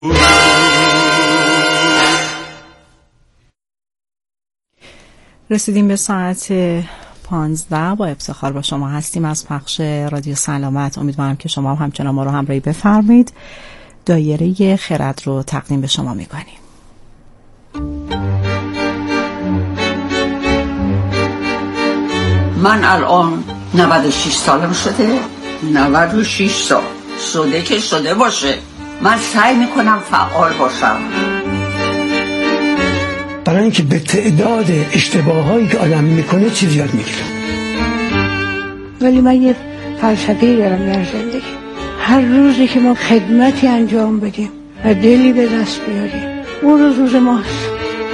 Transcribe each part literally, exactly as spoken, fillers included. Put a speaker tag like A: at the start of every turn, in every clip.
A: رسیدیم به ساعت پانزده. با افتخار با شما هستیم از پخش رادیو سلامت. امیدوارم که شما هم همچنان ما رو همراهی بفرمایید. دایره خرد رو تقدیم به شما میکنیم.
B: من الان نود و شش سالم شده. نود و شش سال شده که شده باشه. من سعی میکنم فعال باشم،
C: برای اینکه به تعداد اشتباهایی که آدم میکنه چیزی یاد میگیره.
D: ولی من یه فلسفه‌ای دارم در زندگی. هر روزی که ما خدمتی انجام بدیم و دلی به دست بیاریم، اون روز روز ماست.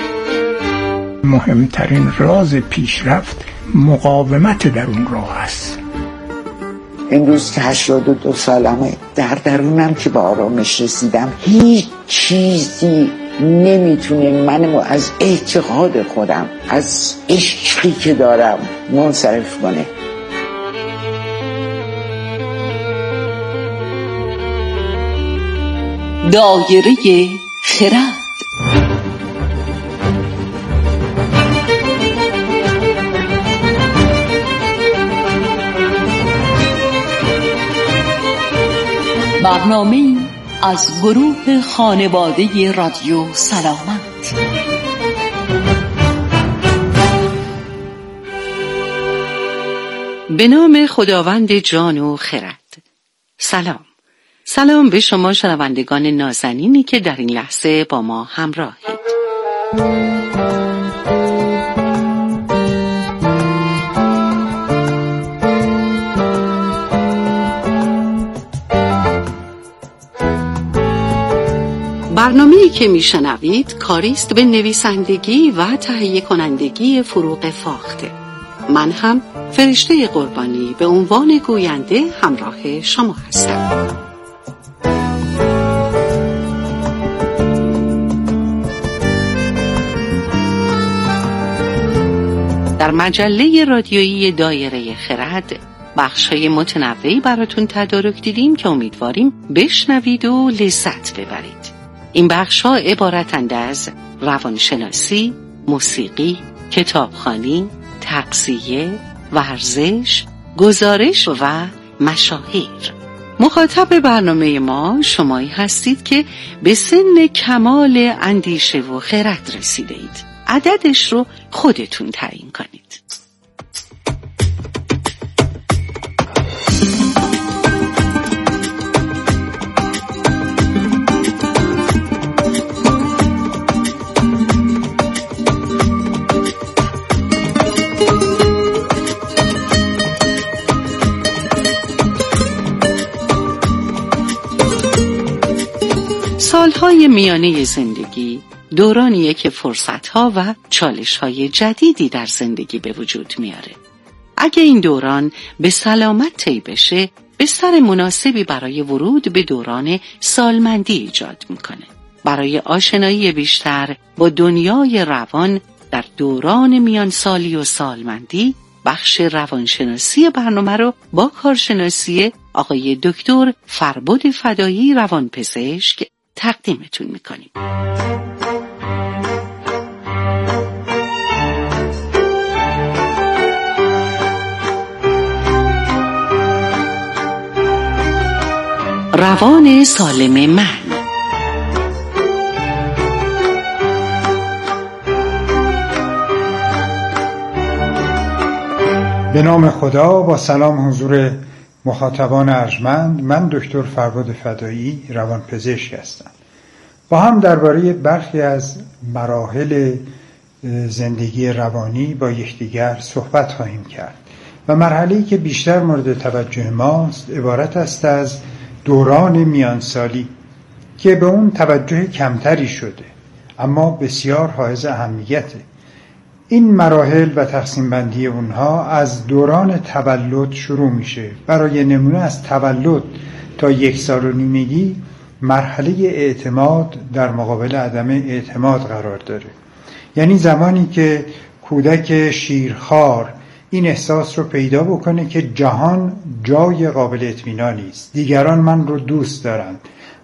E: مهمترین راز پیشرفت مقاومت در اون راه است.
F: امروز که هشتاد و دو سالمه، در درونم که به آرامش رسیدم، هیچ چیزی نمیتونه منو از اعتقاد خودم، از عشقی که دارم منصرف کنه.
B: دایره خرد. برنامه از گروه خانواده رادیو سلامت.
G: به نام خداوند جان و خرد. سلام. سلام به شما شنوندگان نازنینی که در این لحظه با ما همراهید. برنامه‌ای که میشنوید کاریست به نویسندگی و تهیه کنندگی فروغ فاخته. من هم فرشته قربانی به عنوان گوینده همراه شما هستم. در مجله رادیویی دایره خرد بخش‌های متنوعی براتون تدارک دیدیم که امیدواریم بشنوید و لذت ببرید. این بخش‌ها عبارتند از روانشناسی، موسیقی، کتابخوانی، تغذیه، ورزش، گزارش و مشاهیر. مخاطب برنامه ما شمایی هستید که به سن کمال اندیشه و خرد رسیده اید. عددش رو خودتون تعیین کنید. سالهای میانه زندگی دورانیه که فرصتها و چالشهای جدیدی در زندگی به وجود میاره. اگه این دوران به سلامت طی بشه، بستر مناسبی برای ورود به دوران سالمندی ایجاد میکنه. برای آشنایی بیشتر با دنیای روان در دوران میانسالی و سالمندی، بخش روانشناسی برنامه رو با کارشناسی آقای دکتر فربد فدایی روانپزشک تقدیمتون میکنیم. روان سالم من.
E: به نام خدا، با سلام حضور مخاطبان ارجمند. من دکتر فربد فدایی روانپزشک هستم. با هم درباره برخی از مراحل زندگی روانی با یکدیگر صحبت خواهیم کرد و مرحله‌ای که بیشتر مورد توجه ماست عبارت است از دوران میانسالی که به اون توجه کمتری شده اما بسیار حائز اهمیته. این مراحل و تقسیم بندی اونها از دوران تولد شروع میشه. برای نمونه از تولد تا یک سال و نیمگی مرحله اعتماد در مقابل عدم اعتماد قرار داره. یعنی زمانی که کودک شیرخوار این احساس رو پیدا بکنه که جهان جای قابل اطمینانی است، دیگران من رو دوست دارند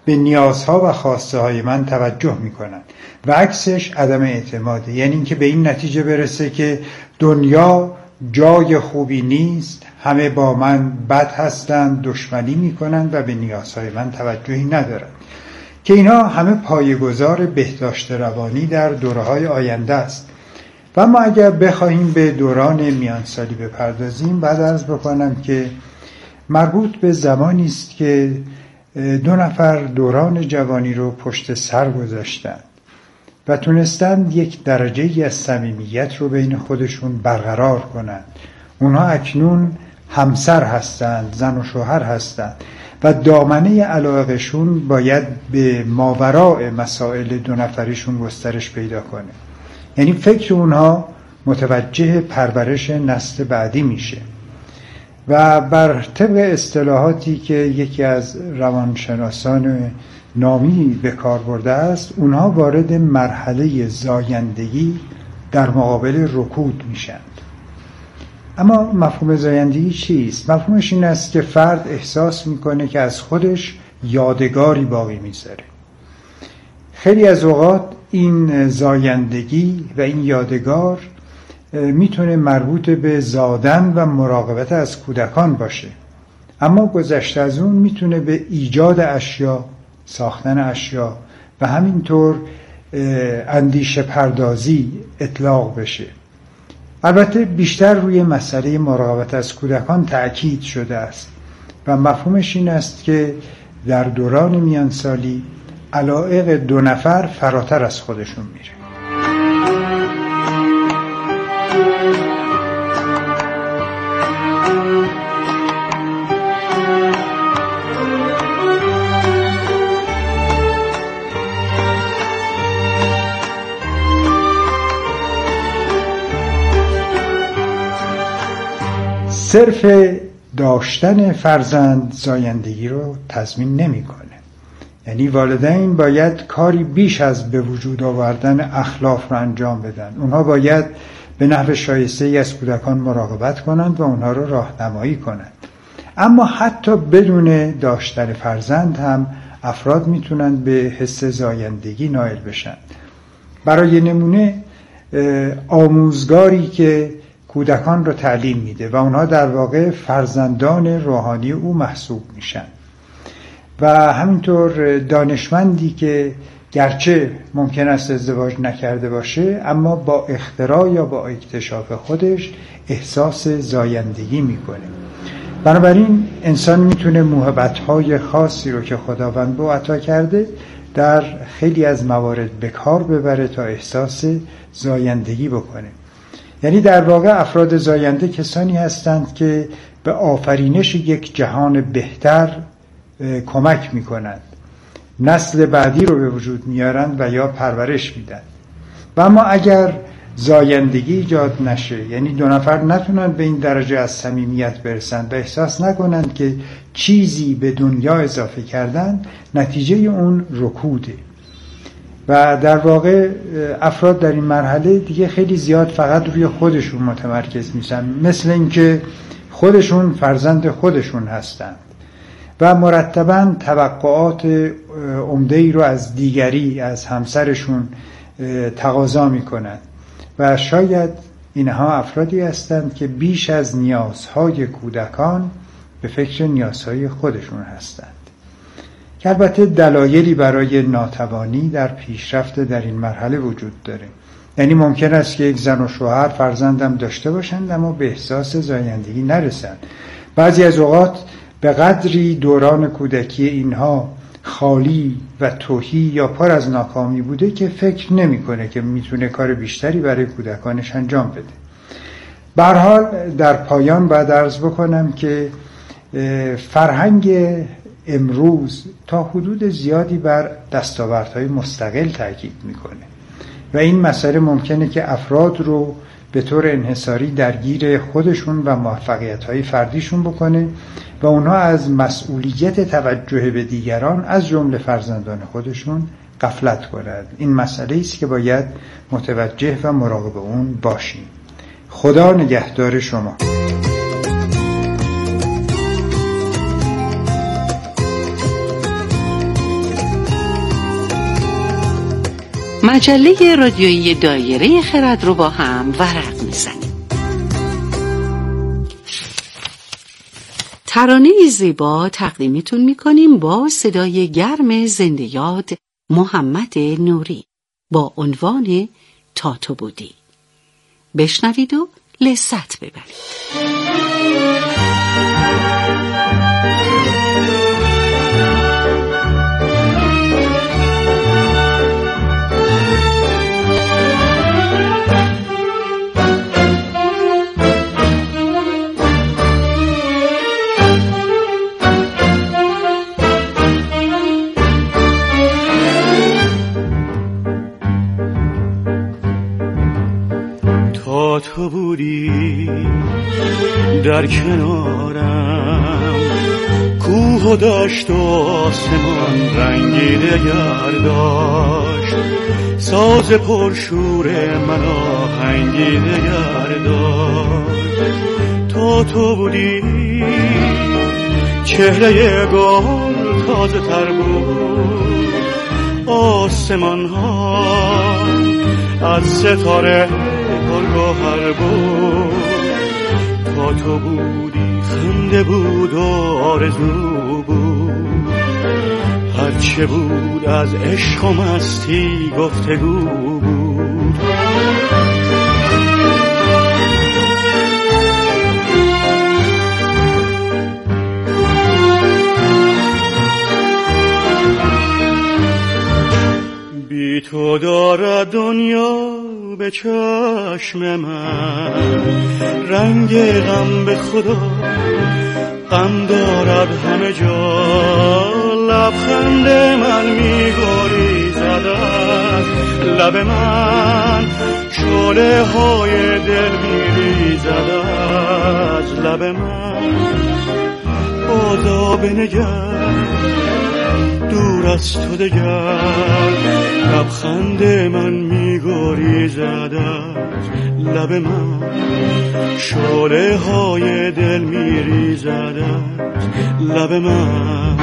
E: به نیازها و خواسته های من توجه میکنن و عکسش عدم اعتماده، یعنی اینکه به این نتیجه برسه که دنیا جای خوبی نیست، همه با من بد هستند، دشمنی میکنن و به نیازهای من توجهی ندارن، که اینا همه پایه‌گذار بهداشت روانی در دوره‌های آینده است. و ما اگر بخواهیم به دوران میانسالی بپردازیم، بعد عرض بکنم که مربوط به زمانی است که دو نفر دوران جوانی رو پشت سر گذاشتند و تونستند یک درجه از صمیمیت رو بین خودشون برقرار کنند. اونها اکنون همسر هستند، زن و شوهر هستند و دامنه علاقهشون باید به ماوراء مسائل دو نفریشون گسترش پیدا کنه. یعنی فکر اونها متوجه پرورش نسل بعدی میشه و بر طبق اصطلاحاتی که یکی از روانشناسان نامی به کار برده است، اونها وارد مرحله زایندگی در مقابل رکود میشند. اما مفهوم زایندگی چیست؟ مفهومش این است که فرد احساس میکنه که از خودش یادگاری باقی میذاره. خیلی از اوقات این زایندگی و این یادگار میتونه مربوط به زادن و مراقبت از کودکان باشه، اما گذشته از اون میتونه به ایجاد اشیا، ساختن اشیا و همینطور اندیشه پردازی اطلاق بشه. البته بیشتر روی مسئله مراقبت از کودکان تأکید شده است و مفهومش این است که در دوران میانسالی علایق دو نفر فراتر از خودشون میره. صرف داشتن فرزند زایندگی رو تضمین نمی‌کنه. یعنی والدین باید کاری بیش از به وجود آوردن اخلاف رو انجام بدن. اونها باید به نحو شایسته‌ای از کودکان مراقبت کنند و اونها رو راهنمایی کنند. اما حتی بدون داشتن فرزند هم افراد میتونند به حس زایندگی نائل بشن. برای نمونه آموزگاری که کودکان رو تعلیم میده و اونها در واقع فرزندان روحانی او محسوب میشن و همینطور دانشمندی که گرچه ممکن است ازدواج نکرده باشه اما با اختراع یا با اکتشاف خودش احساس زایندگی میکنه. بنابراین انسان میتونه موهبت‌های خاصی رو که خداوند به او عطا کرده در خیلی از موارد به کار ببره تا احساس زایندگی بکنه. یعنی در واقع افراد زاینده کسانی هستند که به آفرینش یک جهان بهتر کمک میکنند، نسل بعدی رو به وجود میارند و یا پرورش میدن. و اما اگر زایندگی ایجاد نشه، یعنی دو نفر نتونن به این درجه از صمیمیت برسند و احساس نکنند که چیزی به دنیا اضافه کردن، نتیجه اون رکوده. و در واقع افراد در این مرحله دیگه خیلی زیاد فقط روی خودشون متمرکز میشن، مثل اینکه خودشون فرزند خودشون هستند و مرتباً توقعات عمده‌ای رو از دیگری، از همسرشون تقاضا میکنند و شاید اینها افرادی هستند که بیش از نیازهای کودکان به فکر نیازهای خودشون هستند، که البته دلایلی برای ناتوانی در پیشرفت در این مرحله وجود داره. یعنی ممکن است که یک زن و شوهر فرزندم داشته باشند اما به احساس زایندگی نرسند. بعضی از اوقات به قدری دوران کودکی اینها خالی و تهی یا پر از ناکامی بوده که فکر نمی‌کنه که میتونه کار بیشتری برای کودکانش انجام بده. به هر حال در پایان باید عرض بکنم که فرهنگ امروز تا حدود زیادی بر دستاوردهای مستقل تاکید میکنه و این مسئله ممکنه که افراد رو به طور انحصاری درگیر خودشون و موفقیت‌های فردیشون بکنه و اونها از مسئولیت توجه به دیگران از جمله فرزندان خودشون غفلت کنند. این مسئله است که باید متوجه و مراقب اون باشیم. خدا نگهدار شما.
G: مجله رادیویی دایره خرد رو با هم ورق میزنیم. ترانه زیبا تقدیمتون میکنیم با صدای گرم زنده یاد محمد نوری با عنوان تا تو بودی. بشنوید و لذت ببرید.
H: تو بودی در کنارم، کوه و دشت و آسمان رنگی دگر داشت، ساز پرشور من آهنگی دگر داشت. تا تو بودی چهره گل تازه تر بود، آسمان ها از ستاره پرگوهر بود. تا تو بودی خنده بود و آرزو بود، هرچه بود از عشق و مستی گفتگو بود. بی تو دارد دنیا به چشم من رنگ غم، به خدا غم دارد همه جا. لبخند من می‌گریزد از لب من، شعله های دل می‌ریزد از لب من. بازا بنگر دور از تو دگر، لبخند من می‌گریزد از لب من، شعله های دل می‌ریزد از لب من.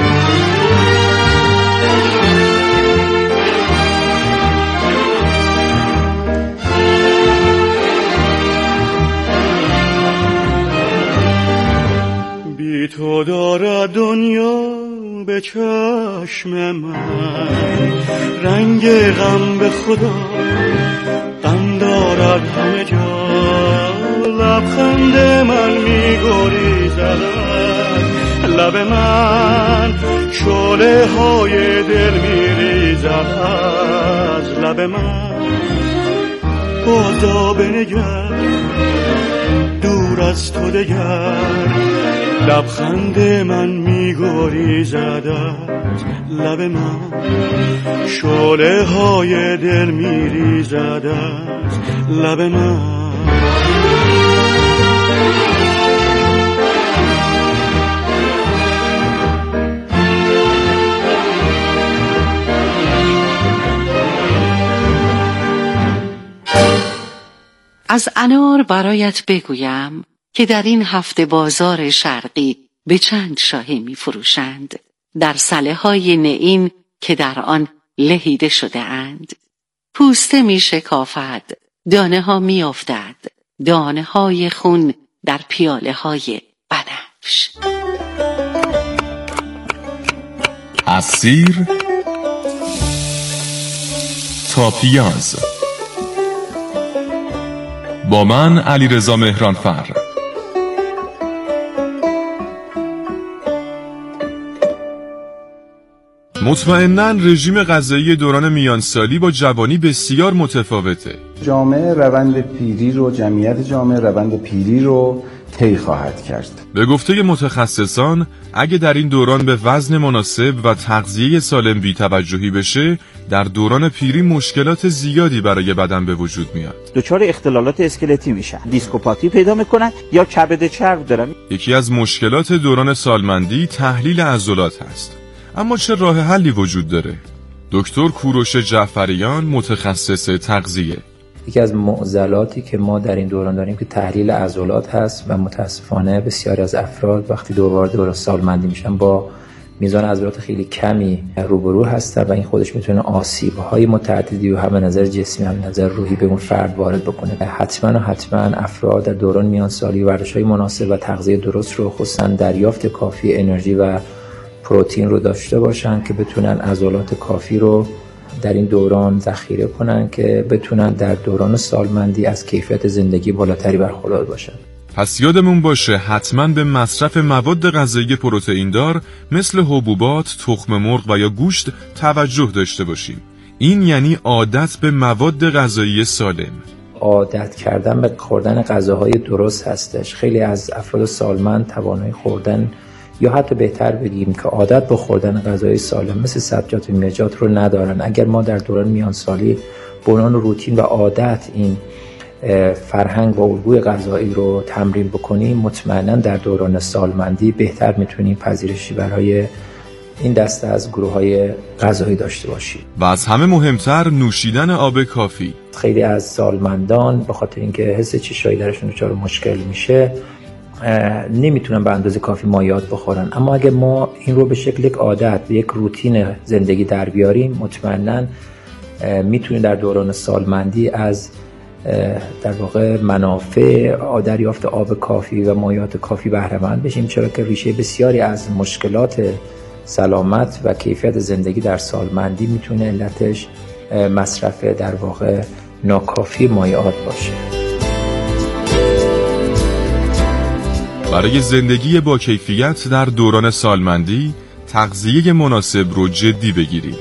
H: بی تو دارد دنیا به چشم من رنگ غم، به خدا غم دارد همه جا. لبخند من می‌گریزد از لب من، شعله های دل می‌ریزد از لب من. بازا بنگر دور از تو دگر، لبخند من می‌گریزد از لب من، شعله های دل می‌ریزد از لب من.
G: از انار برایت بگویم که در این هفته بازار شرقی به چند شاهی می فروشند، در سله های نئین که در آن لهیده شده اند. پوسته می شکافد، دانه ها می افتد، دانه های خون در پیاله های بنفش.
I: از سیر تا پیاز، با من علیرضا مهرانفر. مطمئناً رژیم غذایی دوران میانسالی با جوانی بسیار متفاوته.
J: جامعه روند پیری رو جمعیت جامعه روند پیری رو طی خواهد کرد.
I: به گفته متخصصان اگه در این دوران به وزن مناسب و تغذیه سالم بی‌توجهی بشه، در دوران پیری مشکلات زیادی برای بدن به وجود میاد.
K: دچار اختلالات اسکلتی میشن، دیسکوپاتی پیدا میکنن یا کبد چرب دارن.
I: یکی از مشکلات دوران سالمندی تحلیل عضلات هست. اما چه راه حلی وجود داره؟ دکتر کوروش جعفریان، متخصص تغذیه.
L: یکی از معضلاتی که ما در این دوران داریم که تحلیل عضلات هست و متاسفانه بسیاری از افراد وقتی دور وارد دوران سالمندی میشن با میزان عضلات خیلی کمی روبرو هستن و این خودش میتونه آسیب‌های متعددی و هم نظر جسمی هم نظر روحی به اون فرد وارد بکنه. حتما و حتما افراد در دوران میانسالی ورزش‌های مناسب و تغذیه درست رو، خصوصا دریافت کافی انرژی و پروتئین رو داشته باشن که بتونن عضلات کافی رو در این دوران ذخیره کنن که بتونن در دوران سالمندی از کیفیت زندگی بالاتری برخوردار باشن.
I: پس یادمون باشه حتما به مصرف مواد غذایی پروتئین دار مثل حبوبات، تخم مرغ و یا گوشت توجه داشته باشیم. این یعنی عادت به مواد غذایی سالم.
L: عادت کردن به خوردن غذاهای درست هستش. خیلی از افراد سالمند توانایی خوردن یا حتی بهتر بگیم که عادت به خوردن غذای سالم مثل سبزیجات و میوه‌جات رو ندارن. اگر ما در دوران میانسالی بنیان روتین و عادت این فرهنگ و الگوی غذایی رو تمرین بکنیم، مطمئنا در دوران سالمندی بهتر میتونیم پذیرشی برای این دسته از گروه‌های غذایی داشته باشیم.
I: و از همه مهمتر نوشیدن آب کافی.
L: خیلی از سالمندان به خاطر اینکه حس چشایی درشون دچار مشکل میشه نمیتونن به اندازه کافی مایعات بخورن، اما اگه ما این رو به شکل یک عادت، یک روتین زندگی در بیاریم، مطمئنا میتونیم در دوران سالمندی از در واقع منافع دریافت آب کافی و مایعات کافی بهره مند بشیم، چرا که ریشه بسیاری از مشکلات سلامت و کیفیت زندگی در سالمندی میتونه علتش مصرف در واقع ناکافی مایعات باشه.
I: برای زندگی با کیفیت در دوران سالمندی تغذیه مناسب رو جدی بگیریم.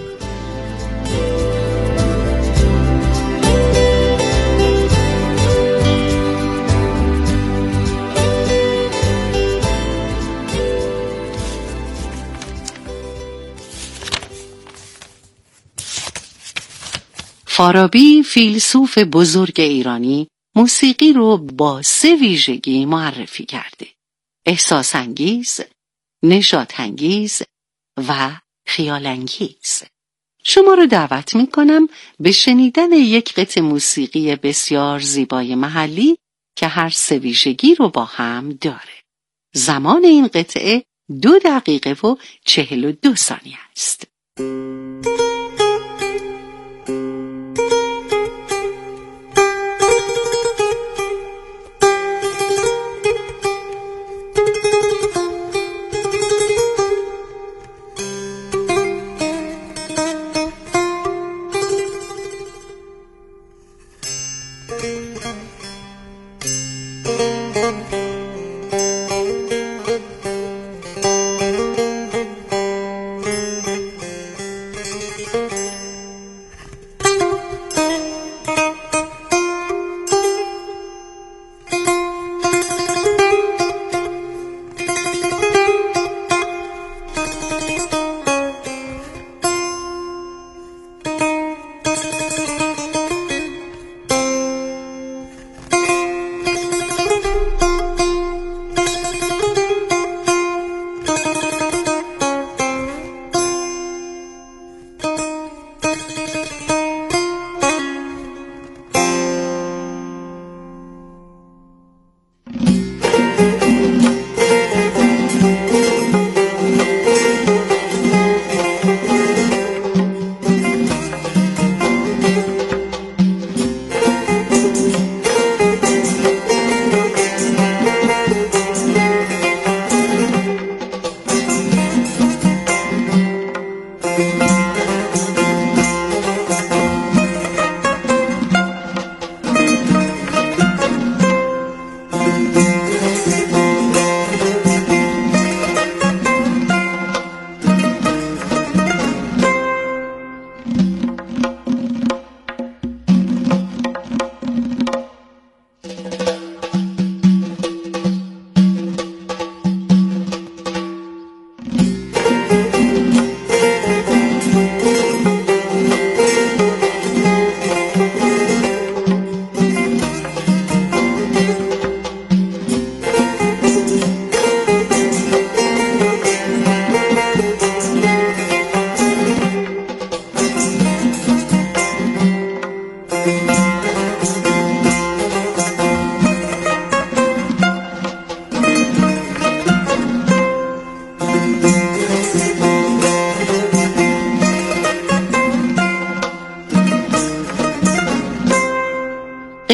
G: فارابی، فیلسوف بزرگ ایرانی، موسیقی رو با سه ویژگی معرفی کرده: احساس انگیز، نشاط انگیز و خیال انگیز. شما رو دعوت می کنم به شنیدن یک قطعه موسیقی بسیار زیبای محلی که هر سه ویژگی رو با هم داره. زمان این قطعه دو دقیقه و چهل و دو ثانیه است.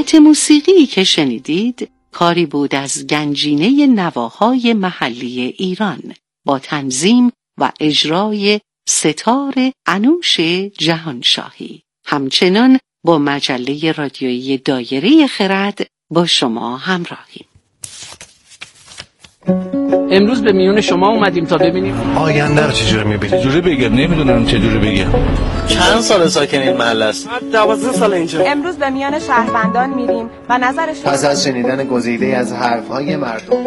G: قطعه موسیقی که شنیدید کاری بود از گنجینه نواهای محلی ایران با تنظیم و اجرای ستار انوش جهانشاهی. همچنان با مجله رادیویی دایره خرد با شما همراهیم.
M: امروز به میون شما اومدیم تا ببینیم
N: آینده رو چجوری می‌بینید. چجوری بگم نمیدونم چجوری بگم. چند سال ساکن این محله است؟
M: دوازده سال اینجا.
O: امروز به میان شهروندان میریم و نظرشون
N: پس از شنیدن گزیده از حرف‌های مردم.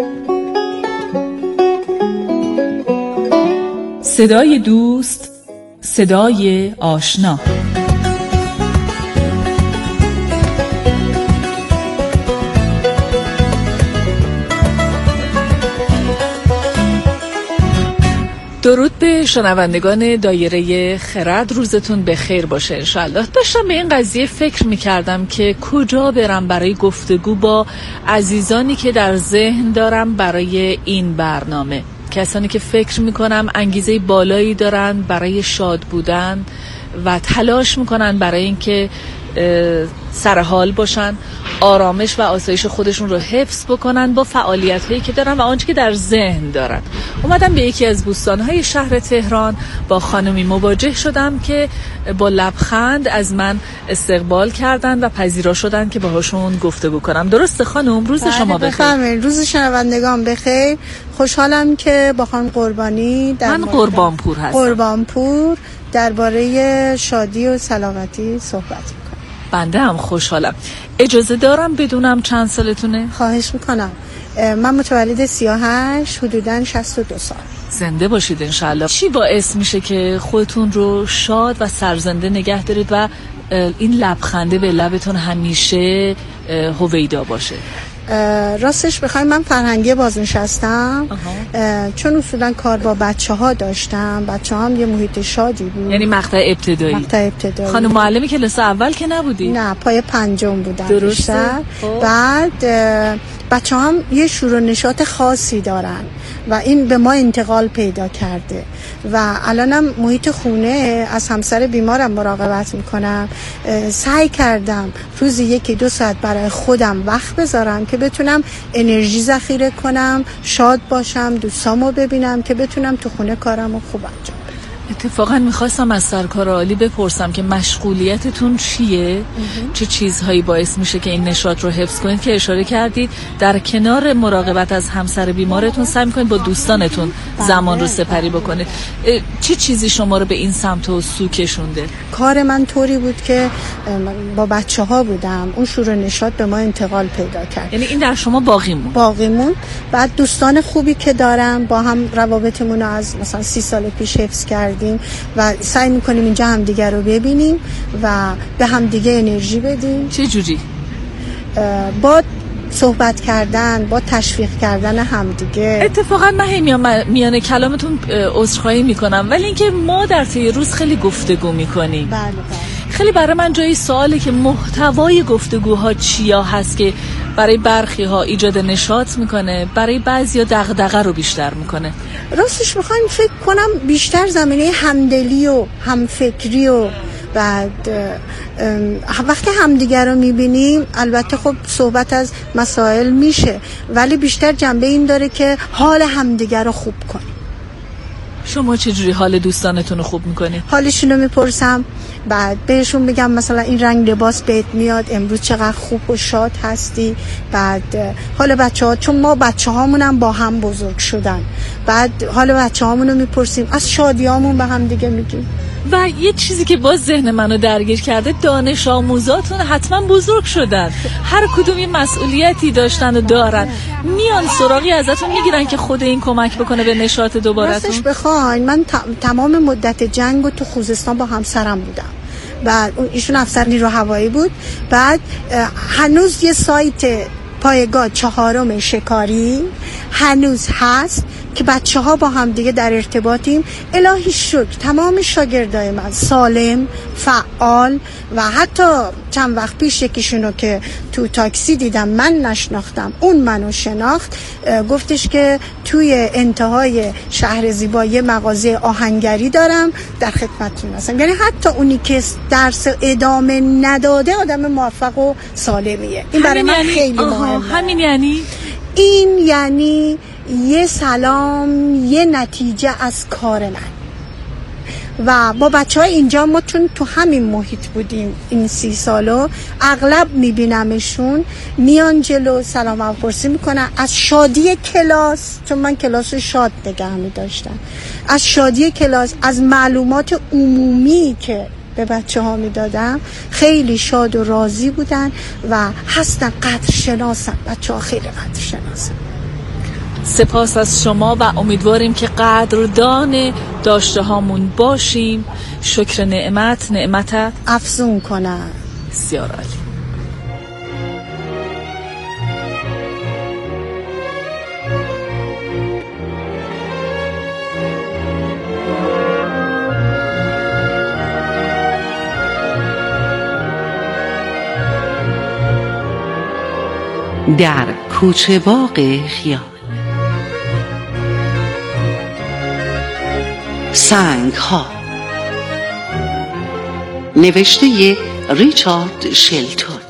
P: صدای دوست، صدای آشنا. درود به شنوندگان دایره خرد، روزتون بخیر باشه انشالله. داشتم به این قضیه فکر میکردم که کجا برم برای گفتگو با عزیزانی که در ذهن دارم برای این برنامه، کسانی که فکر میکنم انگیزه بالایی دارن برای شاد بودن و تلاش میکنن برای اینکه سرحال باشن، آرامش و آسایش خودشون رو حفظ بکنن با فعالیت‌هایی که دارن و آنچه که در ذهن دارن. اومدم به یکی از بوستان‌های شهر تهران با خانمی مواجه شدم که با لبخند از من استقبال کردن و پذیرا شدن که باهاشون گفتگو کنم. درسته خانم؟ روز شما بخیر.
Q: روز شنوندگان بخیر. خوشحالم که با خانم قربانی در
P: من قربانپور هستم.
Q: قربانپور درباره شادی و سلامتی صحبت می‌کنم.
P: بنده هم خوشحالم. اجازه دارم بدونم چند سالتونه؟
Q: خواهش میکنم. من متولد سی و هشت، حدوداً شصت و دو سال.
P: زنده باشید انشالله. چی باعث میشه که خودتون رو شاد و سرزنده نگه دارید و این لبخنده به لبتون همیشه هویدا باشه؟
Q: راستش بخوایم من فرهنگی بازنشستم، چون اصولا کار با بچه ها داشتم. بچه ها هم یه محیط شادی بود.
P: یعنی مقطع ابتدایی؟
Q: مقطع ابتدایی.
P: خانم معلمی کلاس اول که نبودی؟
Q: نه، پای پنجم بودم.
P: درسته.
Q: بعد بچه هم یه شور و نشاط خاصی دارن و این به ما انتقال پیدا کرده و الانم محیط خونه از همسر بیمارم مراقبت میکنم. سعی کردم روزی یکی دو ساعت برای خودم وقت بذارم که بتونم انرژی ذخیره کنم، شاد باشم، دوستامو ببینم که بتونم تو خونه کارمو خوب انجام بدم.
P: اتفاقا میخواستم از سرکار عالی بپرسم که مشغولیتتون چیه؟ چه چیزهایی باعث میشه که این نشاط رو حفظ کنید؟ که اشاره کردید در کنار مراقبت از همسر بیمارتون سعی میکنید با دوستانتون زمان رو سپری بکنید. چه چیزی شما رو به این سمت و سو کشونده؟
Q: کار من طوری بود که با بچه ها بودم، اون شور و نشاط به ما انتقال پیدا کرد.
P: یعنی این در شما باقی موند؟
Q: باقی موند. بعد دوستان خوبی که دارم با هم روابطمون رو از مثلا سی سال پیش حفظ کردیم و سعی میکنیم اینجا هم دیگر رو ببینیم و به هم دیگه انرژی بدیم.
P: چه جوری؟
Q: با صحبت کردن، با تشویق کردن همدیگه.
P: اتفاقا من میان, میان کلامتون عذرخواهی میکنم، ولی اینکه ما در طی روز خیلی گفتگو میکنیم.
Q: بله بله.
P: خیلی برای من جایی سواله که محتوای گفتگوها چیا هست که برای برخی ها ایجاد نشاط میکنه، برای بعضیا دغدغه رو بیشتر میکنه.
Q: راستش بخوایم فکر کنم بیشتر زمینه همدلی و همفکری و بعد وقتی همدیگر رو میبینیم البته خب صحبت از مسائل میشه، ولی بیشتر جنبه این داره که حال همدیگر رو خوب کنیم.
P: شما چجوری حال دوستانتون رو خوب میکنید؟
Q: حالشون رو میپرسم، بعد بهشون میگم مثلا این رنگ لباس بهت میاد، امروز چقدر خوب و شاد هستی. بعد حال بچه ها، چون ما بچه هامونم با هم بزرگ شدن، بعد حال بچه هامون رو میپرسیم، از شادی هامون به هم دیگه میگیم.
P: و یه چیزی که باز ذهن منو درگیر کرده، دانش آموزاتون حتما بزرگ شدن، هر کدوم یه مسئولیتی داشتن و دارن، میان سراغی ازتون میگیرن که خود این کمک بکنه به نشاط دوبارتون.
Q: راستش بخواین من تمام مدت جنگ و تو خوزستان با همسرم بودم و ایشون افسر نیرو هوایی بود. بعد هنوز یه سایت پایگاه چهارم شکاری هنوز هست که بچه ها با هم دیگه در ارتباطیم. الهی شکر تمام شاگردای من سالم، فعال و حتی چند وقت پیش یکیشونو که تو تاکسی دیدم من نشناختم، اون منو شناخت، گفتش که توی انتهای شهر زیبا یه مغازه آهنگری دارم، در خدمتتون هستم. یعنی حتی اونی که درس ادامه نداده آدم موفق و سالمیه. این برای من یعنی خیلی مهمه.
P: همین یعنی
Q: این یعنی یه سلام، یه نتیجه از کار من. و با بچه های اینجا ما چون تو همین محیط بودیم این سی سالو، اغلب میبینمشون میان جلو سلام و پرسی میکنن از شادی کلاس، چون من کلاس رو شاد نگه میداشتم، از شادی کلاس، از معلومات عمومی که به بچه ها میدادم خیلی شاد و راضی بودن و هستن قدر شناسن. بچه ها خیلی قدر شناسن.
P: سپاس از شما و امیدواریم که قدردان داشته هامون باشیم. شکر نعمت نعمت
Q: افزون کنن.
P: بسیار عالی.
G: در کوچه باغ خیال. سنگ ها، نوشته ریچارد شلتون.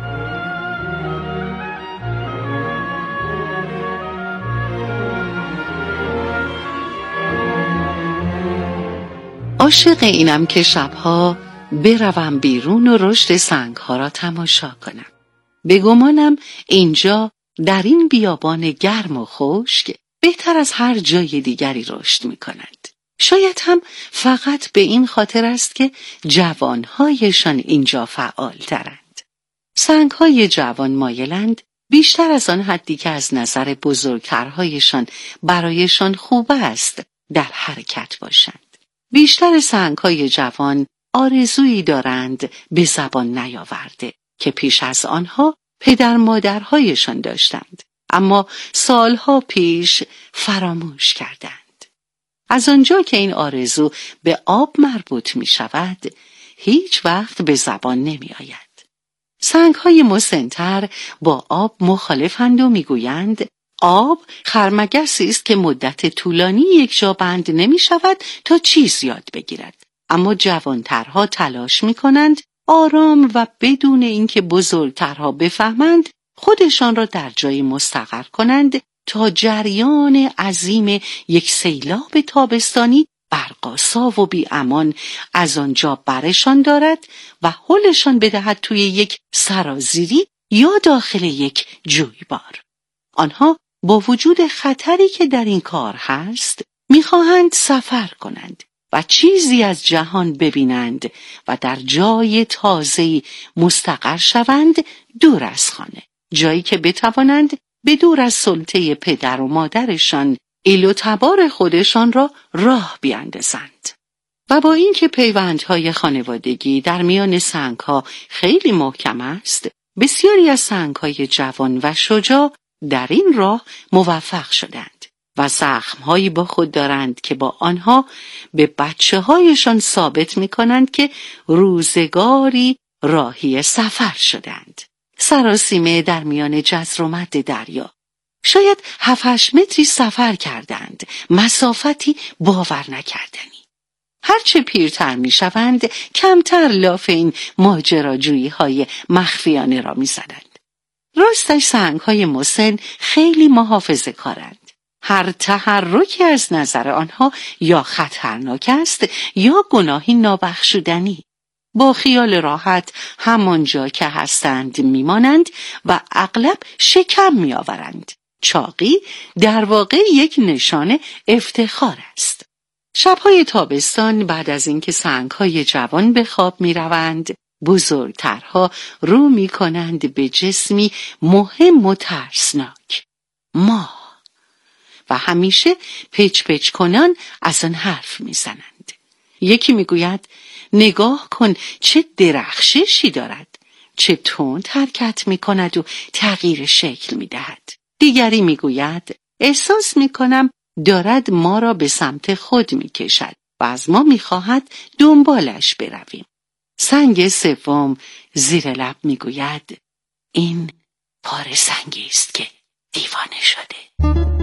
G: عاشق اینم که شبها بروم بیرون و رشد سنگ ها را تماشا کنم. به گمانم اینجا در این بیابان گرم و خشک بهتر از هر جای دیگری رشد می کند. شاید هم فقط به این خاطر است که جوانهایشان اینجا فعال ترند. سنگهای جوان مایلند بیشتر از آن حدی که از نظر بزرگترهایشان برایشان خوب است در حرکت باشند. بیشتر سنگهای جوان آرزویی دارند به زبان نیاورده که پیش از آنها پدر مادرهایشان داشتند، اما سالها پیش فراموش کردند. از آنجا که این آرزو به آب مربوط می شود، هیچ وقت به زبان نمی آید. سنگهای مسن‌تر با آب مخالفند و می گویند آب خرمگسی است که مدت طولانی یک جا بند نمی شود تا چیز یاد بگیرد. اما جوانترها تلاش می کنند آرام و بدون اینکه بزرگترها بفهمند خودشان را در جایی مستقر کنند تا جریان عظیم یک سیلاب تابستانی برق‌آسا و بی امان از آنجا برشان دارد و هلشان بدهد توی یک سرازیری یا داخل یک جویبار. آنها با وجود خطری که در این کار هست می‌خواهند سفر کنند و چیزی از جهان ببینند و در جای تازه‌ای مستقر شوند دور از خانه، جایی که بتوانند به دور از سلطه پدر و مادرشان ایل و تبار خودشان را راه بیاندازند. و با اینکه پیوندهای خانوادگی در میان سنگها خیلی محکم است، بسیاری از سنگهای جوان و شجاع در این راه موفق شدند و زخمهایی با خود دارند که با آنها به بچه هایشان ثابت می کنند که روزگاری راهی سفر شدند. سراسیمه در میان جزر و مد دریا. شاید هفت هشت متری سفر کردند، مسافتی باور نکردنی. هرچه پیرتر می شوند کمتر لاف این ماجراجویی های مخفیانه را می زدند. راستش سنگ های مسن خیلی محافظه کارند. هر تحرکی از نظر آنها یا خطرناک است یا گناهی نابخشودنی. با خیال راحت همانجا که هستند میمانند و اغلب شکم میآورند. چاقی در واقع یک نشان افتخار است. شبهای تابستان بعد از اینکه سنگهای جوان به خواب میروند، بزرگترها رو میکنند به جسمی مهم و ترسناک، ماه، و همیشه پچ پچ کنان از آن حرف میزنند. یکی میگوید نگاه کن چه درخششی دارد، چه تند حرکت میکند و تغییر شکل میدهد. دیگری میگوید احساس میکنم دارد ما را به سمت خود می کشد و از ما می خواهد دنبالش برویم. سنگ سوم زیر لب می گوید این پاره سنگی است که دیوانه شده.